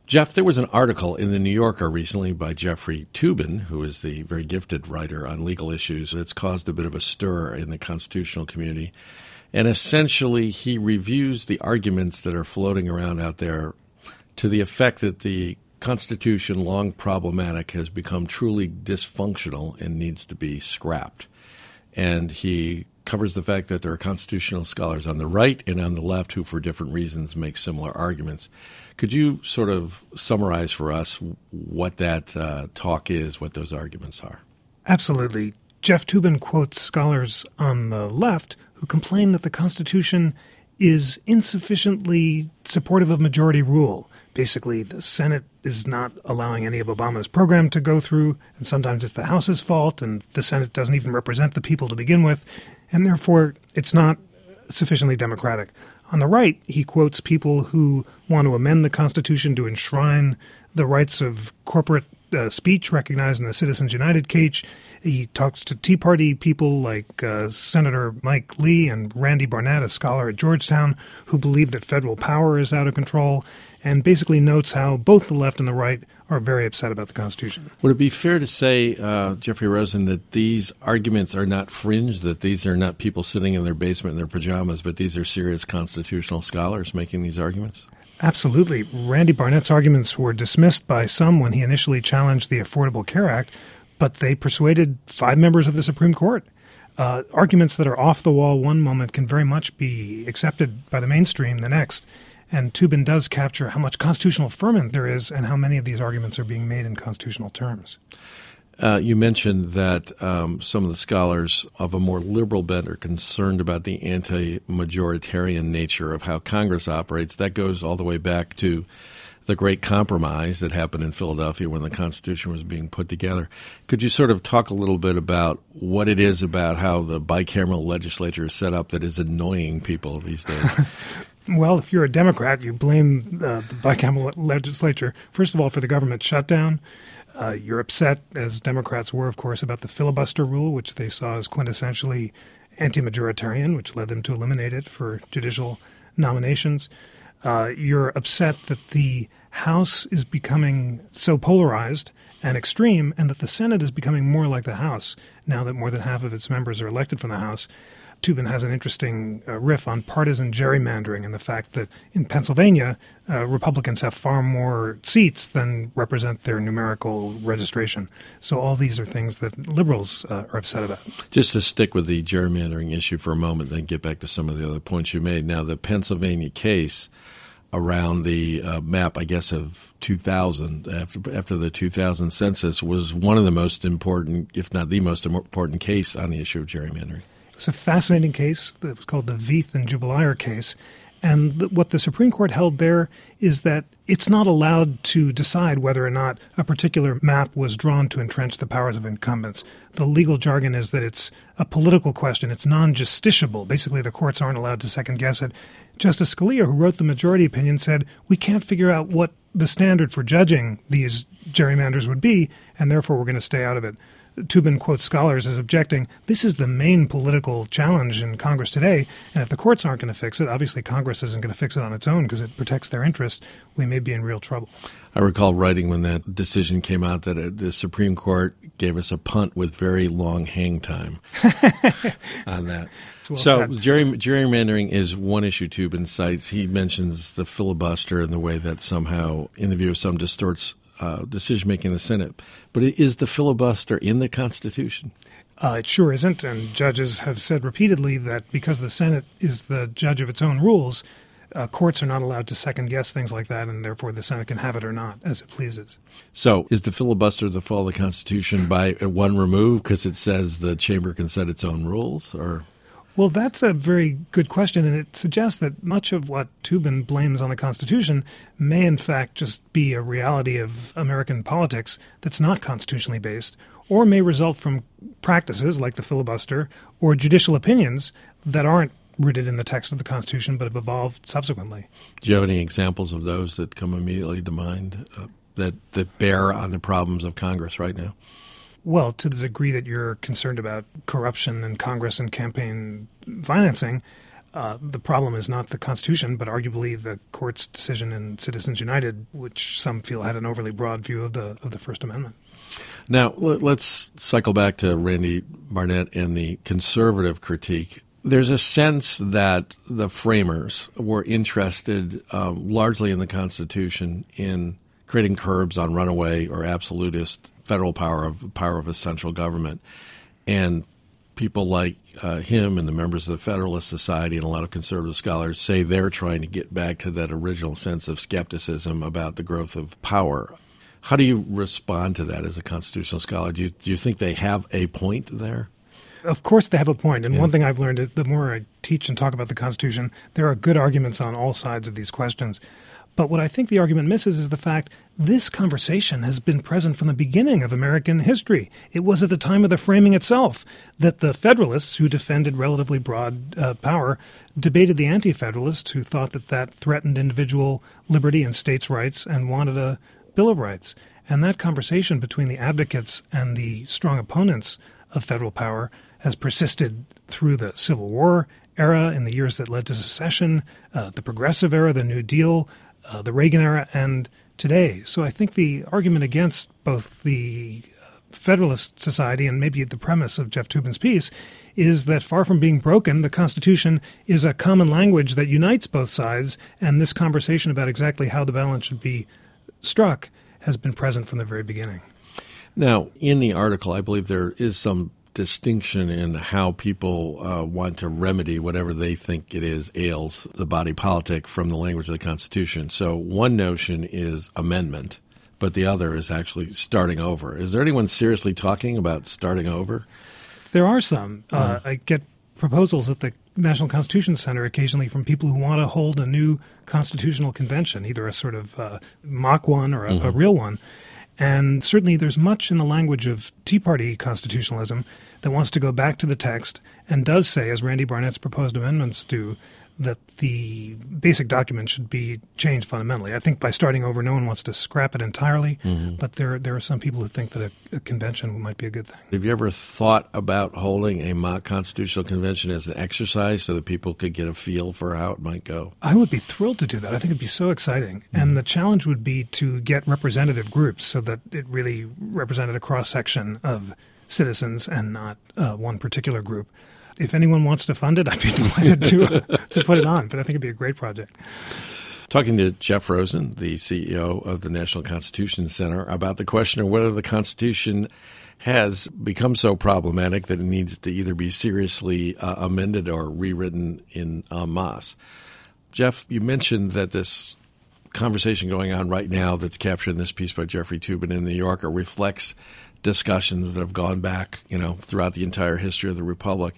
Jeff, there was an article in the New Yorker recently by Jeffrey Toobin, who is the very gifted writer on legal issues. It's caused a bit of a stir in the constitutional community. And essentially, he reviews the arguments that are floating around out there to the effect that the Constitution, long problematic, has become truly dysfunctional and needs to be scrapped. And he covers the fact that there are constitutional scholars on the right and on the left who, for different reasons, make similar arguments. Could you sort of summarize for us what that talk is, what those arguments are? Absolutely. Jeff Toobin quotes scholars on the left who complain that the Constitution is insufficiently supportive of majority rule. Basically, the Senate is not allowing any of Obama's program to go through, and sometimes it's the House's fault, and the Senate doesn't even represent the people to begin with, and therefore it's not sufficiently democratic. On the right, he quotes people who want to amend the Constitution to enshrine the rights of corporate speech recognized in the Citizens United case. He talks to Tea Party people like Senator Mike Lee and Randy Barnett, a scholar at Georgetown, who believe that federal power is out of control, and basically notes how both the left and the right are very upset about the Constitution. Would it be fair to say, Jeffrey Rosen, that these arguments are not fringe, that these are not people sitting in their basement in their pajamas, but these are serious constitutional scholars making these arguments? Absolutely. Randy Barnett's arguments were dismissed by some when he initially challenged the Affordable Care Act, but they persuaded 5 members of the Supreme Court. Arguments that are off the wall one moment can very much be accepted by the mainstream the next. And Toobin does capture how much constitutional ferment there is and how many of these arguments are being made in constitutional terms. You mentioned that some of the scholars of a more liberal bent are concerned about the anti-majoritarian nature of how Congress operates. That goes all the way back to the Great Compromise that happened in Philadelphia when the Constitution was being put together. Could you sort of talk a little bit about what it is about how the bicameral legislature is set up that is annoying people these days? Well, if you're a Democrat, you blame the bicameral legislature, first of all, for the government shutdown. You're upset, as Democrats were, of course, about the filibuster rule, which they saw as quintessentially anti-majoritarian, which led them to eliminate it for judicial nominations. You're upset that the House is becoming so polarized and extreme, and that the Senate is becoming more like the House now that more than half of its members are elected from the House. Toobin has an interesting riff on partisan gerrymandering and the fact that in Pennsylvania, Republicans have far more seats than represent their numerical registration. So all these are things that liberals are upset about. Just to stick with the gerrymandering issue for a moment, then get back to some of the other points you made. Now, the Pennsylvania case around the map, I guess, of 2000, after the 2000 census, was one of the most important, if not the most important case on the issue of gerrymandering. It was a fascinating case that was called the Veith and Jubilier case. And what the Supreme Court held there is that it's not allowed to decide whether or not a particular map was drawn to entrench the powers of incumbents. The legal jargon is that it's a political question. It's non-justiciable. Basically, the courts aren't allowed to second-guess it. Justice Scalia, who wrote the majority opinion, said, we can't figure out what the standard for judging these gerrymanders would be, and therefore we're going to stay out of it. Toobin quotes scholars as objecting, this is the main political challenge in Congress today, and if the courts aren't going to fix it, obviously Congress isn't going to fix it on its own because it protects their interest, we may be in real trouble. I recall writing when that decision came out that the Supreme Court gave us a punt with very long hang time on that. Well so said. Gerrymandering is one issue Toobin cites. He mentions the filibuster and the way that somehow, in the view of some, distorts decision-making in the Senate. But is the filibuster in the Constitution? It sure isn't, and judges have said repeatedly that because the Senate is the judge of its own rules, courts are not allowed to second-guess things like that, and therefore the Senate can have it or not, as it pleases. So is the filibuster the fall of the Constitution by one remove because it says the chamber can set its own rules, or...? Well, that's a very good question, and it suggests that much of what Toobin blames on the Constitution may in fact just be a reality of American politics that's not constitutionally based, or may result from practices like the filibuster or judicial opinions that aren't rooted in the text of the Constitution but have evolved subsequently. Do you have any examples of those that come immediately to mind that bear on the problems of Congress right now? Well, to the degree that you're concerned about corruption in Congress and campaign financing, The problem is not the Constitution, but arguably the court's decision in Citizens United, which some feel had an overly broad view of the First Amendment. Now, let's cycle back to Randy Barnett and the conservative critique. There's a sense that the framers were interested largely in the Constitution in creating curbs on runaway or absolutist federal power of a central government. And people like him and the members of the Federalist Society and a lot of conservative scholars say they're trying to get back to that original sense of skepticism about the growth of power. How do you respond to that as a constitutional scholar? Do you think they have a point there? Of course they have a point. And one thing I've learned is the more I teach and talk about the Constitution, there are good arguments on all sides of these questions. But what I think the argument misses is the fact this conversation has been present from the beginning of American history. It was at the time of the framing itself that the Federalists, who defended relatively broad power, debated the Anti-Federalists, who thought that threatened individual liberty and states' rights and wanted a Bill of Rights. And that conversation between the advocates and the strong opponents of federal power has persisted through the Civil War era in the years that led to secession, the Progressive era, the New Deal, the Reagan era, and today. So I think the argument against both the Federalist Society and maybe the premise of Jeff Toobin's piece is that far from being broken, the Constitution is a common language that unites both sides, and this conversation about exactly how the balance should be struck has been present from the very beginning. Now, in the article, I believe there is some distinction in how people want to remedy whatever they think it is ails the body politic from the language of the Constitution. So one notion is amendment, but the other is actually starting over. Is there anyone seriously talking about starting over? There are some. I get proposals at the National Constitution Center occasionally from people who want to hold a new constitutional convention, either a sort of mock one or a real one. And certainly there's much in the language of Tea Party constitutionalism that wants to go back to the text and does say, as Randy Barnett's proposed amendments do, that the basic document should be changed fundamentally. I think by starting over, no one wants to scrap it entirely, but there are some people who think that a convention might be a good thing. Have you ever thought about holding a mock constitutional convention as an exercise so that people could get a feel for how it might go? I would be thrilled to do that. I think it'd be so exciting. And the challenge would be to get representative groups so that it really represented a cross-section of citizens and not one particular group. If anyone wants to fund it, I'd be delighted to put it on, but I think it'd be a great project. Talking to Jeff Rosen, the CEO of the National Constitution Center, about the question of whether the Constitution has become so problematic that it needs to either be seriously amended or rewritten en masse. Jeff, you mentioned that this conversation going on right now that's captured in this piece by Jeffrey Toobin in The New Yorker reflects discussions that have gone back, throughout the entire history of the Republic.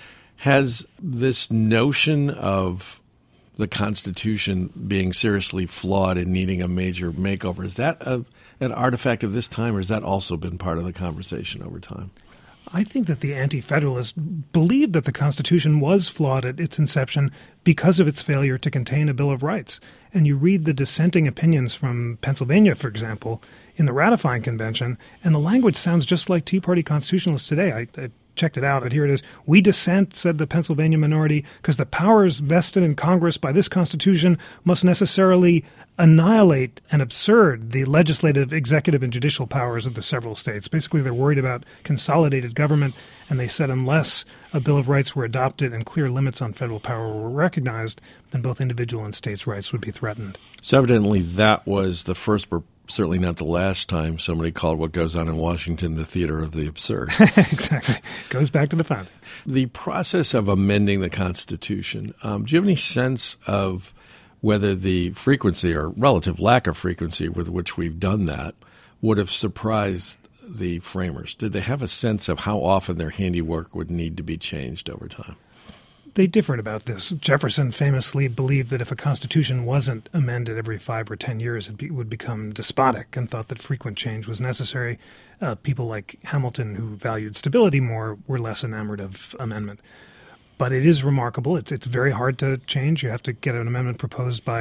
Has this notion of the Constitution being seriously flawed and needing a major makeover, is that an artifact of this time, or has that also been part of the conversation over time? I think that the Anti-Federalists believed that the Constitution was flawed at its inception because of its failure to contain a Bill of Rights. And you read the dissenting opinions from Pennsylvania, for example, in the ratifying convention, and the language sounds just like Tea Party constitutionalists today. I checked it out, and here it is. We dissent, said the Pennsylvania minority, because the powers vested in Congress by this Constitution must necessarily annihilate and absurd the legislative, executive, and judicial powers of the several states. Basically, they're worried about consolidated government, and they said unless a Bill of Rights were adopted and clear limits on federal power were recognized, then both individual and states' rights would be threatened. So evidently that was the first, but certainly not the last time somebody called what goes on in Washington the theater of the absurd. Exactly. Goes back to the founding. The process of amending the Constitution, do you have any sense of whether the frequency or relative lack of frequency with which we've done that would have surprised the framers? Did they have a sense of how often their handiwork would need to be changed over time? They differed about this. Jefferson famously believed that if a constitution wasn't amended every 5 or 10 years, it would become despotic, and thought that frequent change was necessary. People like Hamilton, who valued stability more, were less enamored of amendment. But it is remarkable. It's very hard to change. You have to get an amendment proposed by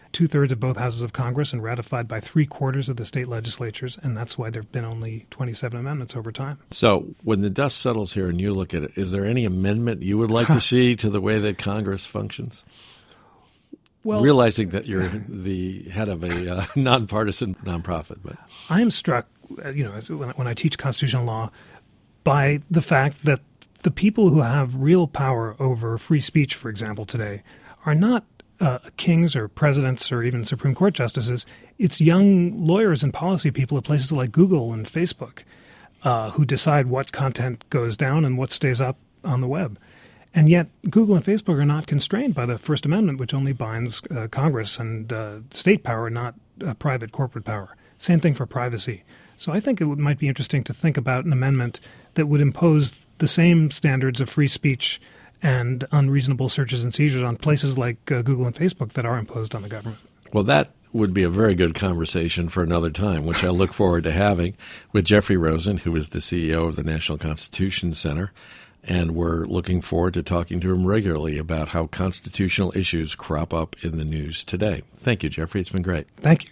2/3 of both houses of Congress and ratified by 3/4 of the state legislatures, and that's why there have been only 27 amendments over time. So when the dust settles here and you look at it, is there any amendment you would like to see to the way that Congress functions? Well, realizing that you're the head of a nonpartisan nonprofit. But I am struck, when I teach constitutional law, by the fact that the people who have real power over free speech, for example, today, are not kings or presidents or even Supreme Court justices. It's young lawyers and policy people at places like Google and Facebook who decide what content goes down and what stays up on the web. And yet Google and Facebook are not constrained by the First Amendment, which only binds Congress and state power, not private corporate power. Same thing for privacy. So I think it might be interesting to think about an amendment that would impose the same standards of free speech and unreasonable searches and seizures on places like Google and Facebook that are imposed on the government. Well, that would be a very good conversation for another time, which I look forward to having with Jeffrey Rosen, who is the CEO of the National Constitution Center. And we're looking forward to talking to him regularly about how constitutional issues crop up in the news today. Thank you, Jeffrey. It's been great. Thank you.